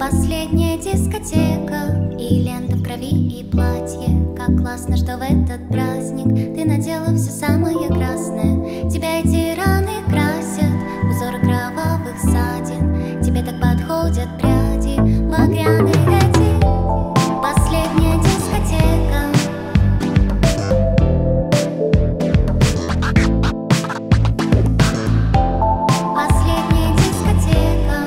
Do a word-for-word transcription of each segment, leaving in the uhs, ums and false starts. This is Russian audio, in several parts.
Последняя дискотека, и лента в крови, и платье. Как классно, что в этот праздник ты надела все самое красное. Тебя эти раны красят, узоры кровавых ссадин. Тебе так подходят пряди багряные эти. Последняя дискотека. Последняя дискотека.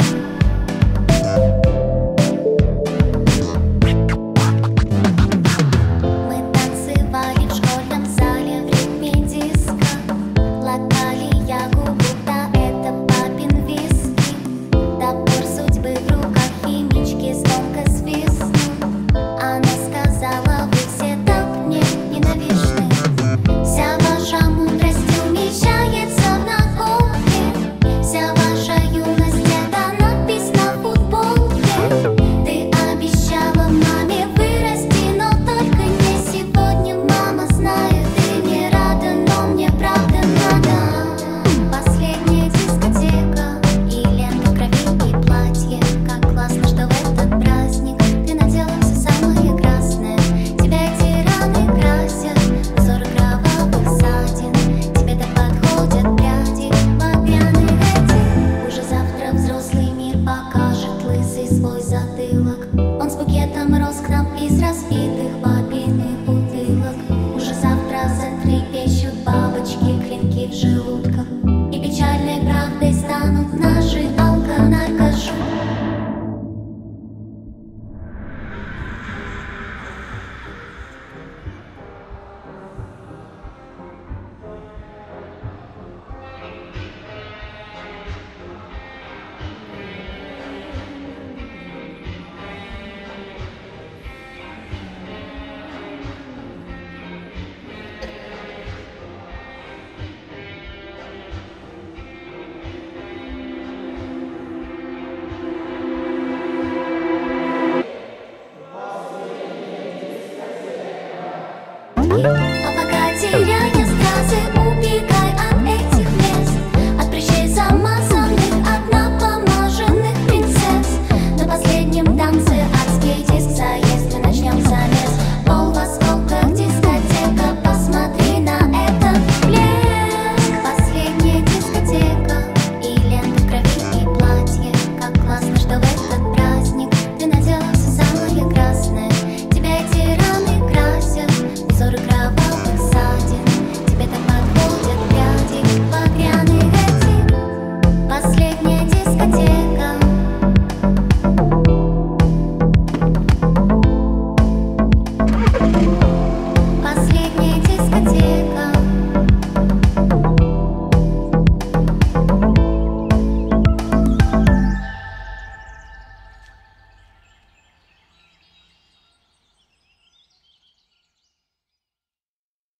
Мы танцевали в школьном зале в ритме диска. Латали ягу, будто это папин виски. Топор судьбы в руках химички звонко свистнул. Она сказала: вы все так мне ненавистны. Вся ваша мудрость умещается в наколке. Вся ваша юность — это надпись на футболке. Ты обещала маме вырасти, но только не сегодня. Мама, знаю, ты не рада, но мне правда надо. Последняя дискотека, и лента в крови, и платье. Как классно, что в этот праздник ты надела все самое красное. Тебя эти раны красят, узоры кровавых ссадин. Тебе так подходят пряди багряные эти. Уже завтра взрослый мир покажет лысый свой затылок. Он с букетом роз к нам из разбитых папиных бутылок. Уже завтра затрепещут бабочки, клинки в желудках, и печальной правдой станут наши